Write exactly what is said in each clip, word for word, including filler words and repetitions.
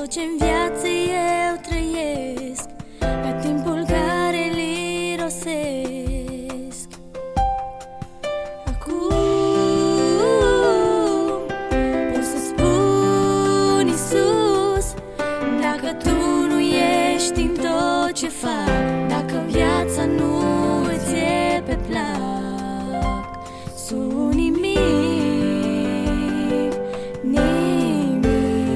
tot ce-n viață eu trăiesc, la timpul care îl irosesc. Acum pot să spun, Iisus, dacă Tu nu ești în tot ce fac, dacă viața nu îți e pe plac, sunt nimic, nimic.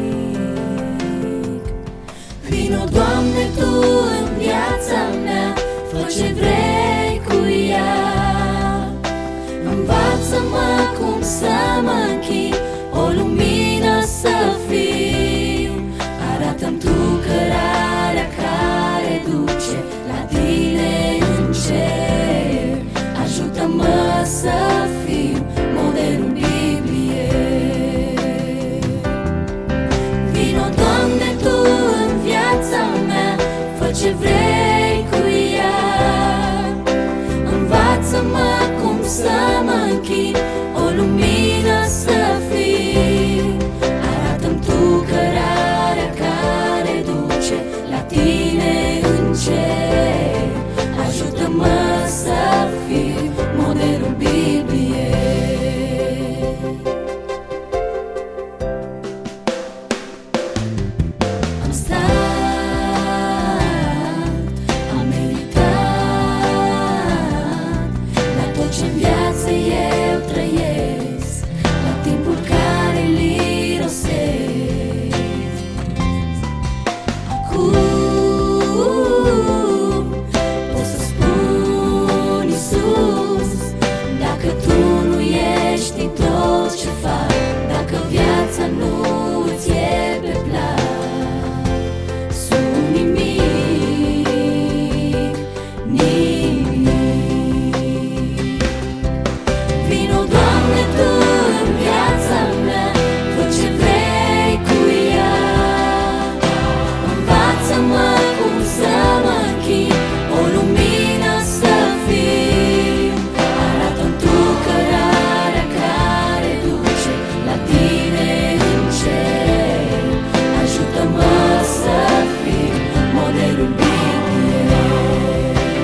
Vino, Doamne, Tu în viața mea, fă ce vrei cu ea. Învață-mă cum să mă închin, o lumină să fiu. Arată-mi Tu cărarea care duce la Tine în cer. Ajută-mă să fiu modelul Bibliei. Vino, Doamne, Tu în viața mea, fă ce vrei cu ea. Învață-mă cum să mă închin, o lumină să fiu. Arată-mi Tu cărarea care duce la Tine în cer. Ajută-mă să fiu modelul Bibliei. Am stat, am meditat la tot ce-n viață eu trăiesc, la timpul care îl irosesc. Acum pot să spun, Iisus, dacă Tu nu ești în tot ce fac, dacă viața nu îți e pe plac, sunt nimic, nimic. Vino, Doamne, Tu în viața mea, fă ce vrei cu ea. Învață-mă cum să mă închin, o lumină să fiu. Arată-mi Tu cărarea care duce la Tine în cer. Ajută-mă să fiu modelul Bibliei.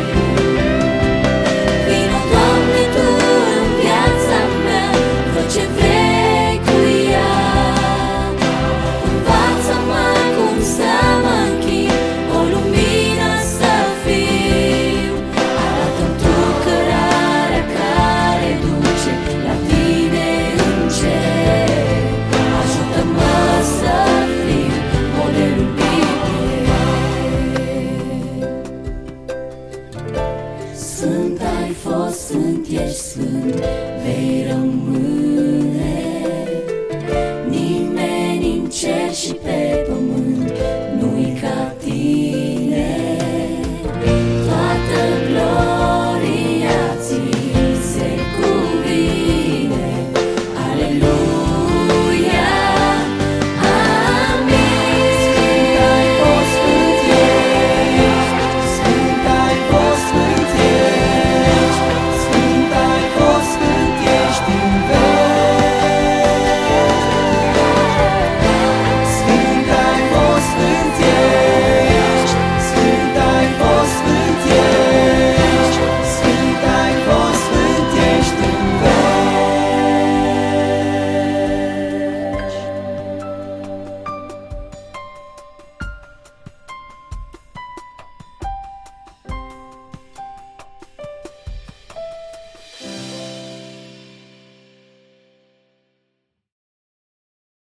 Vino, Doamne, Tu în viața mea, fă ce vrei cu ea. Învață-mă cum să mă închin, o lumină să fiu. Arată-mi Tu cărarea care duce la Tine în cer. Ajută-mă să fiu modelul Bibliei. Sfânt ai fost, sfânt ești, sfânt vei rămâne.